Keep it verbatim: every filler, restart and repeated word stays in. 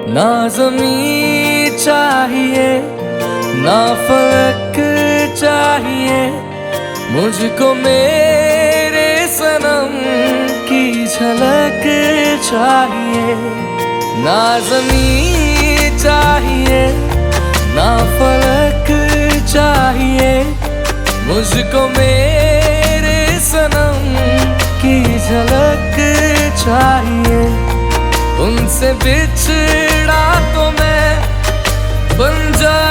ना ज़मीं चाहिए ना फलक चाहिए, मुझको मेरे सनम की झलक चाहिए। ना ज़मीं चाहिए ना फलक चाहिए, मुझको मेरे सनम की झलक चाहिए। उनसे बिछड़ा तो मैं बन जा